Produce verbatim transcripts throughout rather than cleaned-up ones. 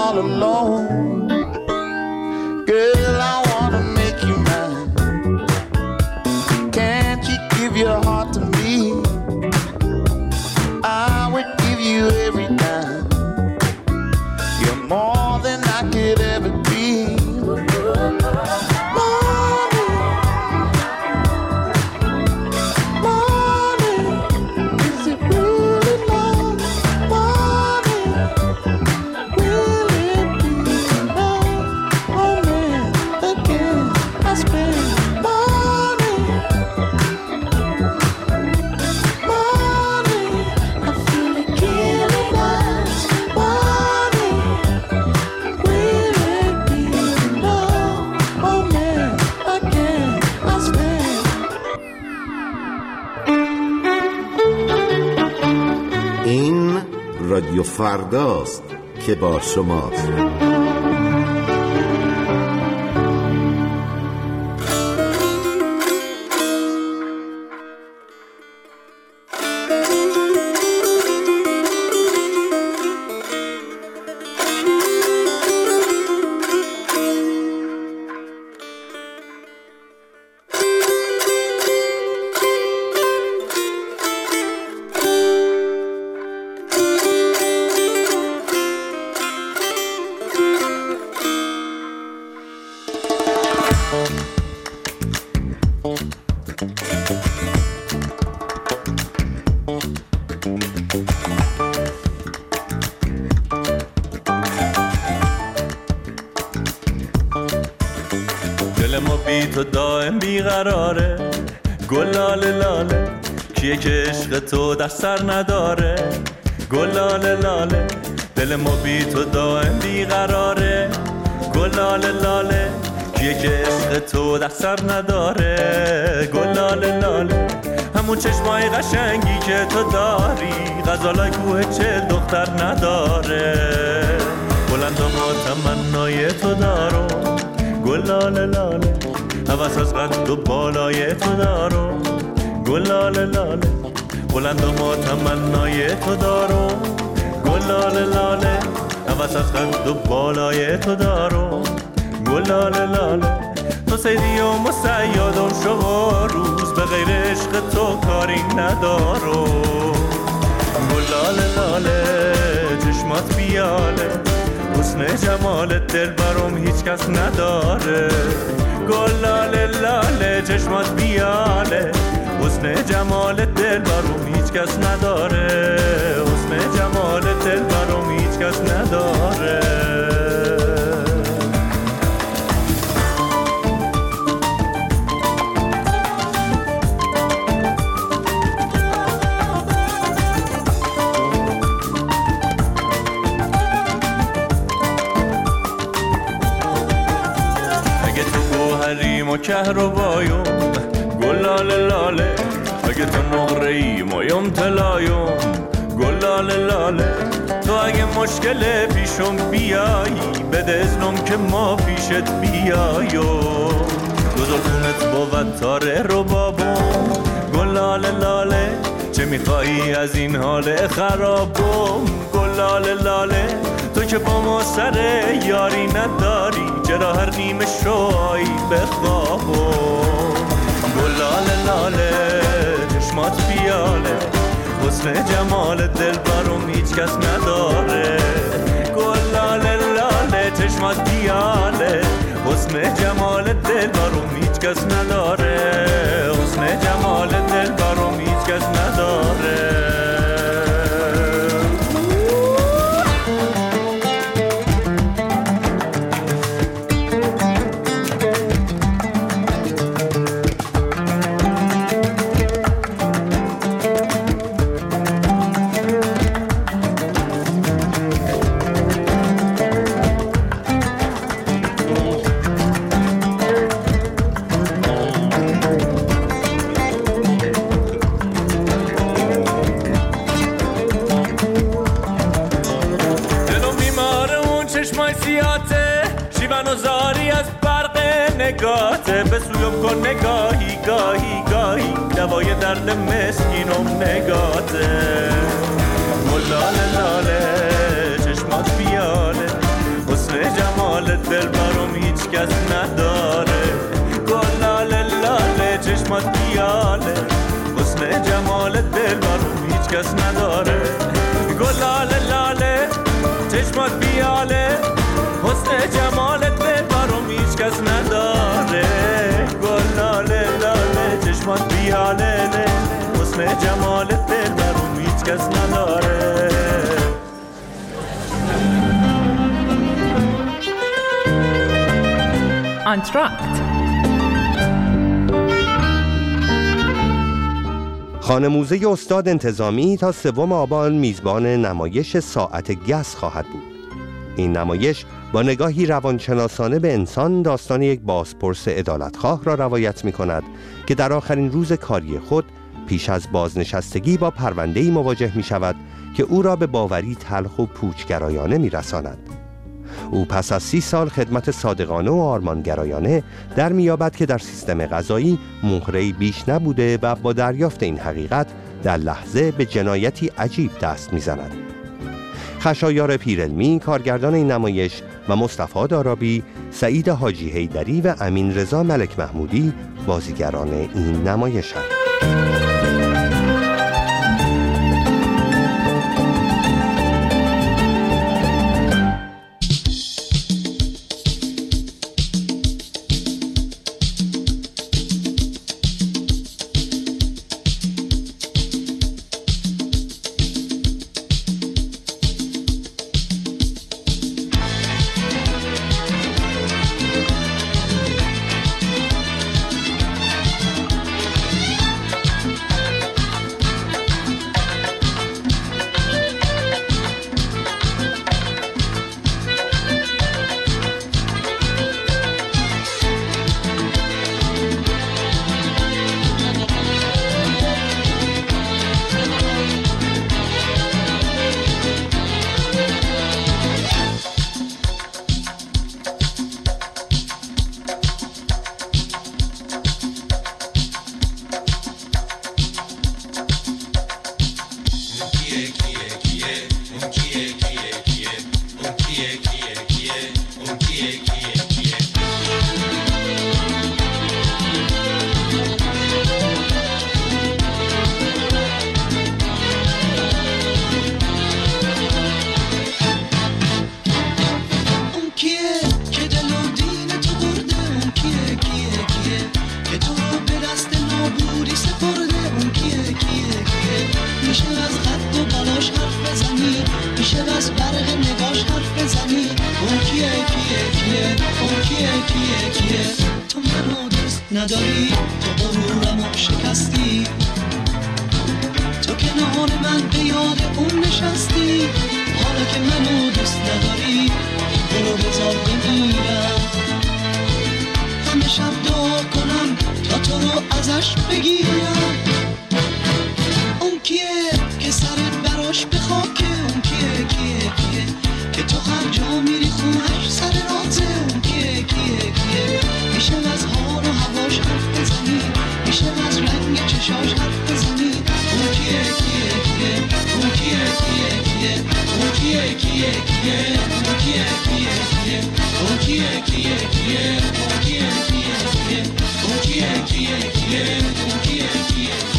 all alone. Girl, I wanna make you mine. Can't you give your heart to me? I would give you every time. You're more than I could ever be. رادیو فرداست که با شماست. دل ما بی تو دائم بیقراره، گلاله لاله کیه که عشق تو در سر نداره، گلاله لاله دل ما بی تو دائم بیقراره، گلاله لاله کیه که عشق تو در سر نداره، گلاله لاله همون چشمای قشنگی که تو داری غزالای کوه چل دختر نداره، بلند و تمنای تو دارو گلاله لاله هوس از قد و بالای تو دارو گلاله لاله بلند و ما تمنای تو دارو گلاله لاله هوس از قد و بالای تو دارو گلاله لاله تو سیدی و مسیادم شما روز به غیر عشق تو کاری ندارو گلاله لاله چشمات بیاله حسن جمالت دل برام هیچ کس نداره، گلاله لاله چشمات بیاله حسن جمالت دل برام هیچ کس نداره، حسن جمالت دل برام هیچ کس نداره. و کهربایم گلاله لاله اگه تو نقره‌ای مایم طلایم گلاله لاله تو اگه مشکل پیشم بیایی بده اذنم که ما پیشت بیایم گذارتونت بود تاره رو بابم گلاله لاله چه میخوایی از این حال خرابم گلاله لاله تو که با ما سر یاری نداری چرا هر نیمه شوایی بخوابم گلاله لاله چشمات بیاله حسن جمال دل برام هیچ کس نداره گلاله لاله چشمات بیاله حسن جمال دل برام هیچ کس نداره حسن جمال دل برام هیچ کس نداره. نگاته به سویم کن نگاهی گاهی گاهی دوای درد مسکینم نگاته گلاله لاله چشمات بیاله کس نداره. گلاله لاله چشمات بیاله، حسن جمالت دلبرم هیچ کس نداره. گلاله لاله چشمات بیاله، حسن جمالت دلبرم هیچ کس نداره. گلاله لاله چشمات بیاله، حسن جمالت دلبرم هیچ کس نداره. انتراکت. خانه موزه استاد انتظامی تا سوم آبان میزبان نمایش ساعت گس خواهد بود. این نمایش با نگاهی روانشناسانه به انسان داستان یک بازپرس عدالتخواه را روایت می کند که در آخرین روز کاری خود پیش از بازنشستگی با پرونده‌ای مواجه می شود که او را به باوری تلخ و پوچگرایانه می رساند. او پس از سی سال خدمت صادقانه و آرمانگرایانه در میابد که در سیستم قضایی مهره‌ای بیش نبوده و با دریافت این حقیقت در لحظه به جنایتی عجیب دست میزند. خشایار پیرعلمی کارگردان این نمایش و مصطفی دارابی، سعید حاجی حیدری و امین رضا ملک محمودی بازیگران این نمایش‌اند. نداری تو غرورمو شکستی، تو کنار من به یاد اون نشستی. حالا که منو دوست نداری برو بذار بمیرم. همه شب دعا کنم تا تو رو ازش بگیرم. اون کیه که سرت براش به خاکه؟ اون کیه کیه کیه که تو هر جا میری خونش سر راته؟ اون کیه کیه کیه میشه از حال و هواش حرف بزنی، میشه از رنگ چشاش حرف بزنی. اون کیه کیه کیه اون کیه کیه کیه اون کیه کیه کیه اون کیه کیه کیه اون کیه کیه کیه اون کیه کیه کیه اون کیه کیه کیه اون کیه کیه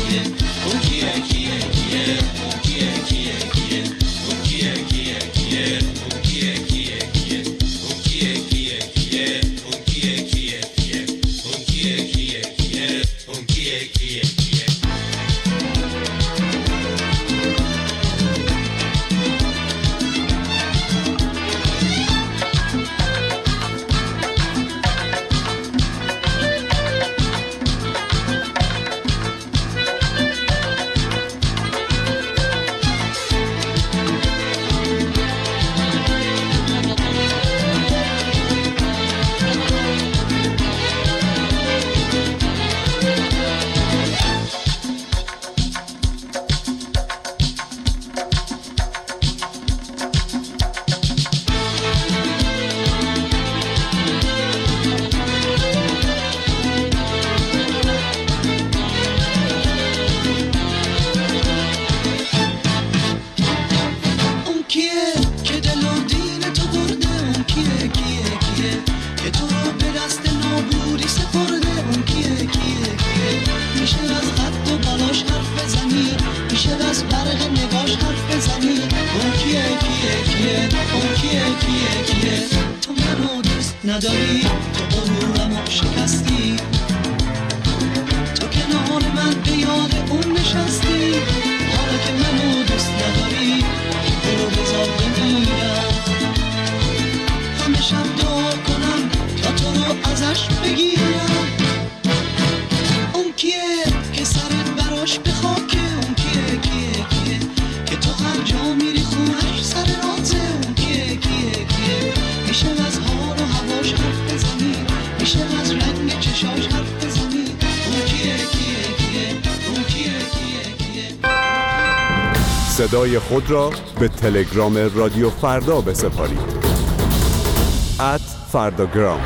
کیه کیه تو منو دوست نداری تو غرورمو شکستی تو کنار من به یاد اون نشستی حالا که منو دوست نداری برو بذار بمیرم همه شب دعا کنم تا تو رو ازش بگیرم اون کیه که سرت براش به خاکه اون کیه کیه کیه که تو هر جا میری خونش سر راته اون کیه کیه کیه میشه از حال و هواش حرف بزنی میشه از رنگ چشاش حرف بزنی اون کیه کیه کیه اون کیه کیه کیه صدای خود را به تلگرام رادیو فردا بسپارید ات فرداگرام.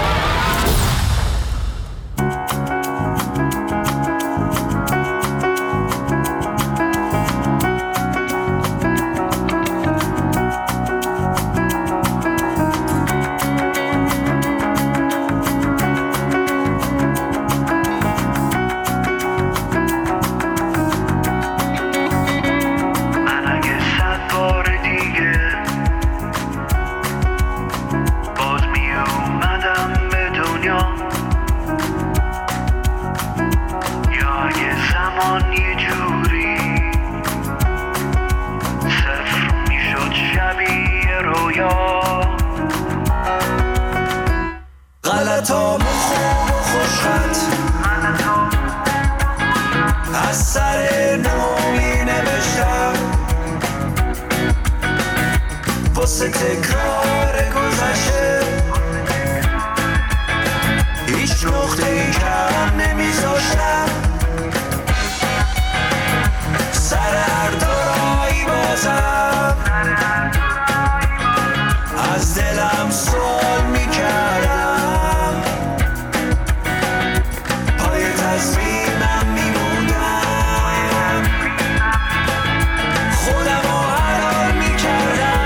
غلطام خوب و خوشخط از سر نومی نوشتم واسه تکرار گذشته هیچ نقطه‌ای کم نمیذاشتم سر هر دورایی بازم از دلم سوال میکردم پای تصمیمم میموندم خودم رو حلال میکردم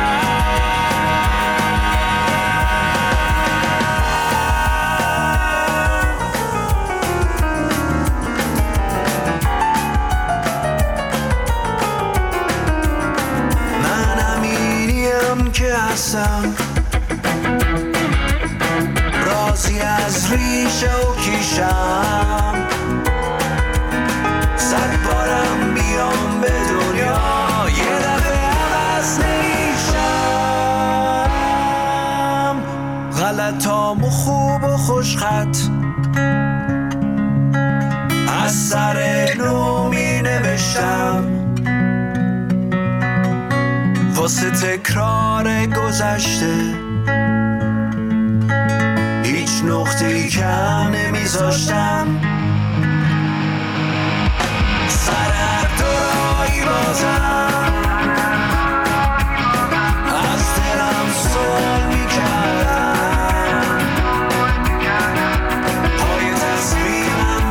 من امینیم که هستم راضی از ریشه و کیشم صد بارم بیام به دنیا یه دفعه عوض نمیشم غلطام و خوب و خوشخط از سر نو می نوشتم واسه تکرار گذشته هیچ نقطه‌ای کم نمیذاشتم سر هر دورایی بازم از دلم سوال میکردم پای تصمیمم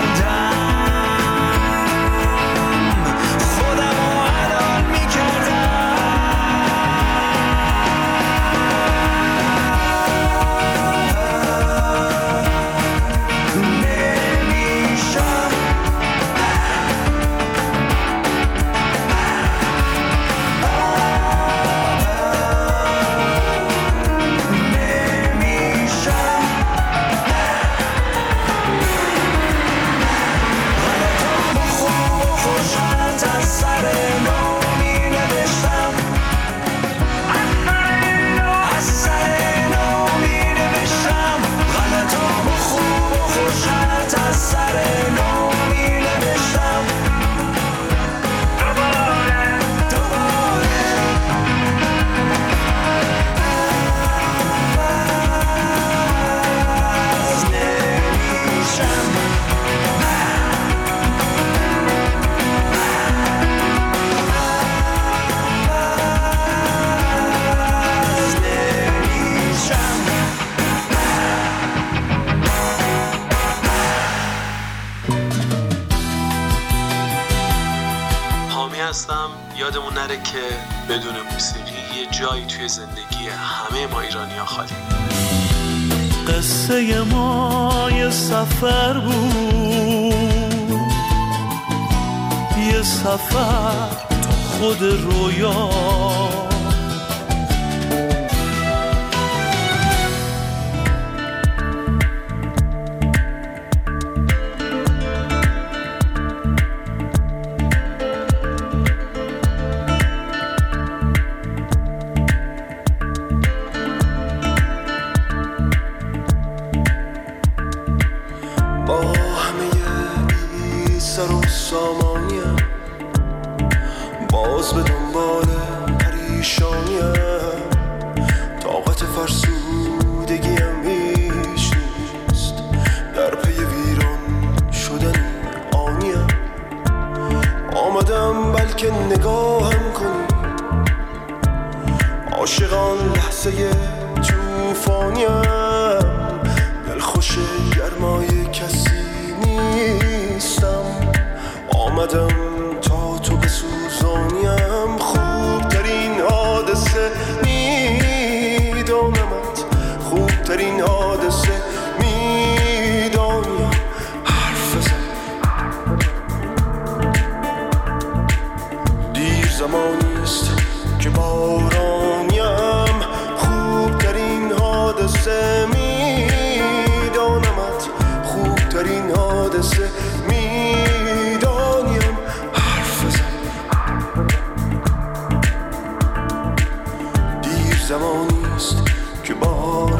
میموندم خودم رو حلال هستم. یادمون نره که بدون موسیقی یه جایی توی زندگی همه ما ایرانی‌ها خالی. قصه ما یه سفر بود، یه سفر تو خود رویا، سامانیم، باز به دنبال پریشانیم، طاقت فرسودگیم هیچ نیست، در پی ویران شدن آنیم. آمدم بلکه نگاهم کنی، عاشقان لحظه توفانیم، دلخوش گرمای کسی نیستم، آمدم تا تو بسوزانیم. خوبترین حادثه میدانمت، خوبترین حادثه میدانیم. حرف بزن، دیر زمانیست که بارانیم، خوبترین حادثه میدانمت، خوبترین حادثه میدانیم. حرف بزن، دیر زمانیست که بارانیم.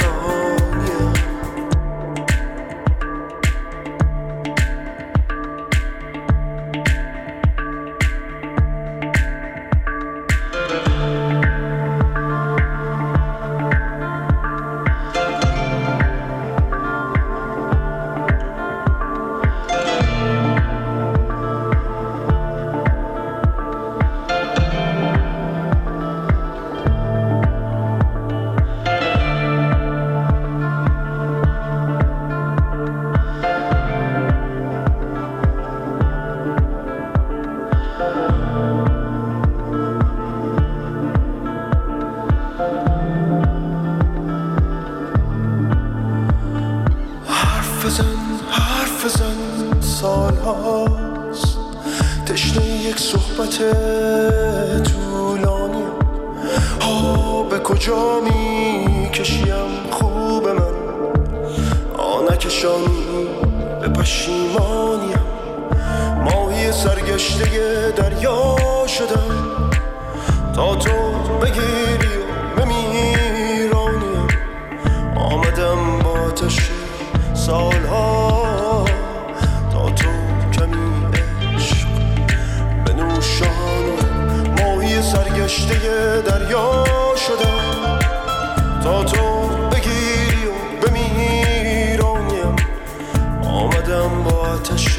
تشنه یک صحبت طولانی، ها به کجا می کشیم خوب من، آنکشانی به پشیمانیم. ماهی سرگشته دریا شدم تا تو بگیری و بمیرانیم. آمدم با آتش سالها تا تو کمی عشق بنوشانم. ماهی سرگشته دریا شدم تا تو بگیری و بمیرانیم. آمدم با آتش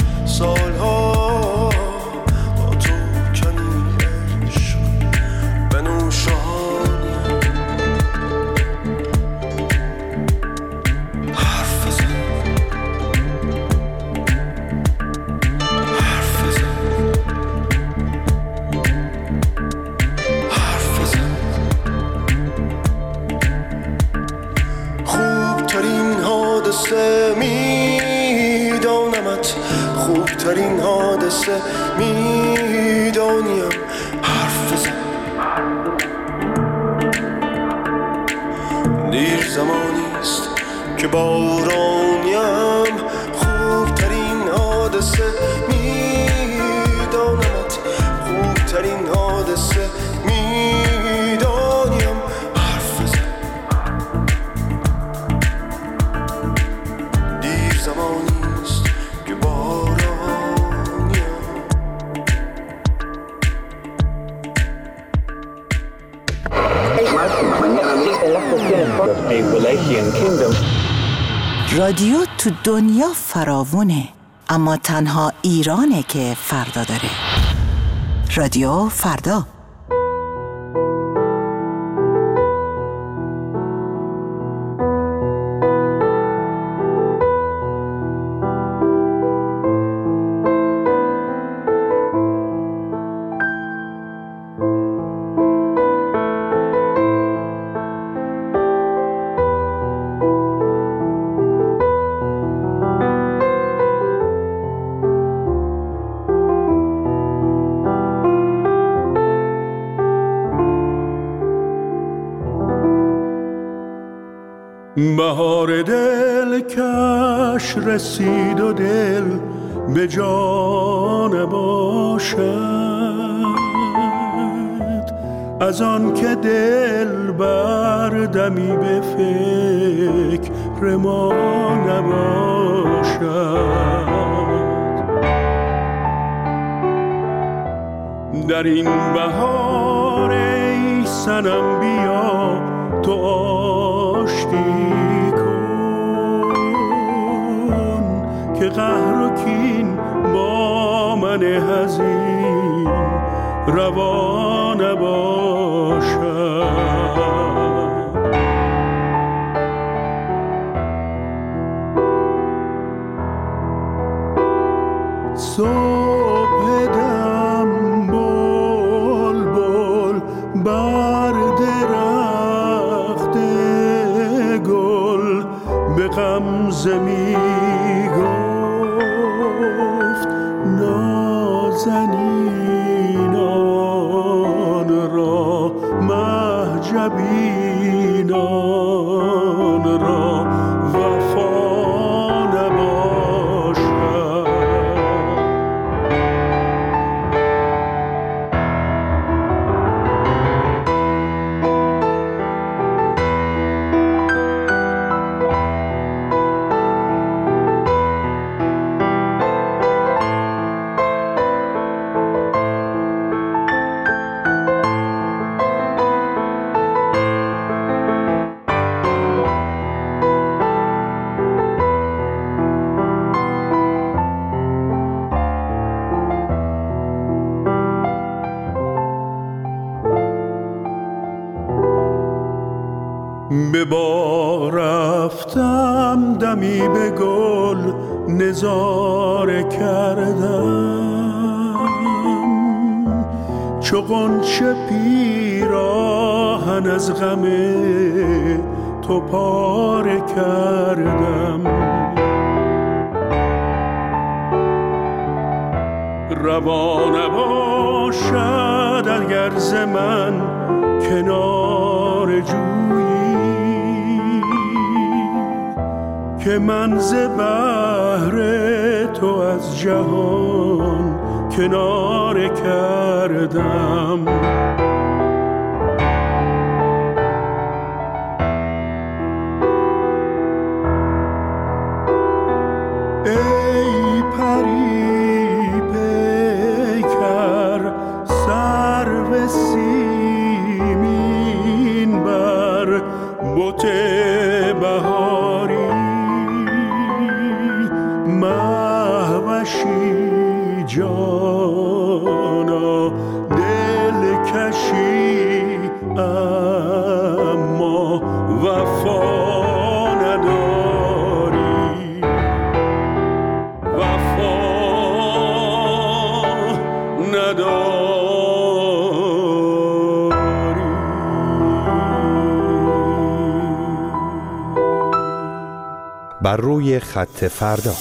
سالها تا تو کمی عشق بنوشانیم. حرف بزن، حرف بزن، حرف بزن. خوبترین حادثه میدانمت، خوبترین حادثه میدانیم. حرف بزن، دیر زمانیست که بارانیم. خوبترین حادثه میدانمت، خوبترین حادثه میدانیم. حرف بزن، دیر زمانیست که بارانیم. رادیو تو دنیا فراوونه، اما تنها ایرانه که فردا داره. رادیو فردا. بهار دل کش رسید و دل به جان باشد، از آن که دل بردمی به فکر ما نباشد. در این بهار ای صنم بیا تو آشتی کن که قهر و کین با من حزین روا نباشد. صبح دم بلبل بر درخت گل به غمزه می گفت نازنینان را مهجبینان را وفا به بار رفتم دمی به گل نظاره کردم چو غنچه پیراهن از غم تو پاره کردم. روا نباشد اگر ز من کنار جویی که من ز بحر تو از جهان کناره کردم. ای پری پیکر سرو سیمین بر بت بهاری مهوشی جانا دل کشی اما وفا نداری وفا نداری. بر روی خط فردا.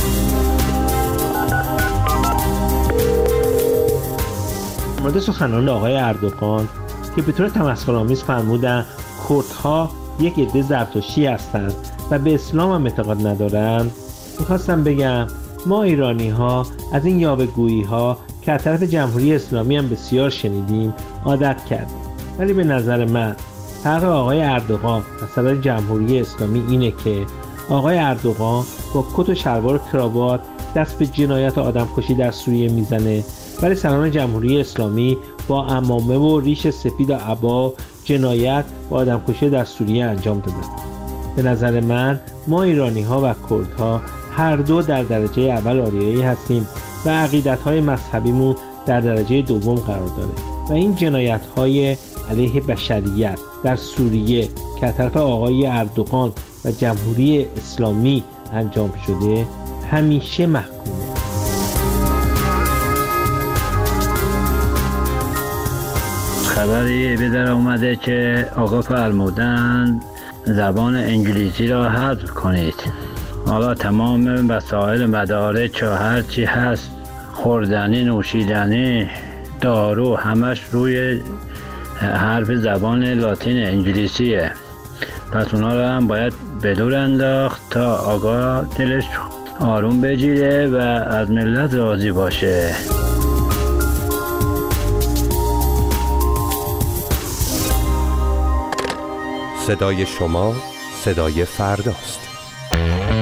مورد سخنان آقای اردوغان که به طور تمسخرآمیز فرمودند کردها یک عده زرتشتی هستند و به اسلام هم اعتقاد ندارند، میخواستم بگم ما ایرانی ها از این یاوه‌گویی ها که از طرف جمهوری اسلامی هم بسیار شنیدیم عادت کردیم، ولی به نظر من فرق آقای اردوغان از طرف جمهوری اسلامی اینه که آقای اردوغان با کت و شلوار و کراوات دست به جنایت آدمکشی در سوریه میزنه، ولی سران جمهوری اسلامی با عمامه و ریش سفید و عبا جنایت و آدمکشی در سوریه انجام دادن. به نظر من ما ایرانی ها و کردها هر دو در درجه اول آریایی هستیم و عقیدت‌های مذهبیمون در درجه دوم قرار داره و این جنایت‌های علیه بشریت در سوریه که از طرف آقای اردوغان و جمهوری اسلامی انجام شده همیشه محکومه. خبری به در اومده که آقا فرمودن زبان انگلیسی را حذف کنید. حالا تمام وسایل مدارج و هر چی هست، خوردنی، نوشیدنی، دارو، همش روی حرف زبان لاتین انگلیسیه. پس اونا رو هم باید به دور انداخت تا آقا دلش آروم بگیره و از ملت راضی باشه. صدای شما صدای فرداست.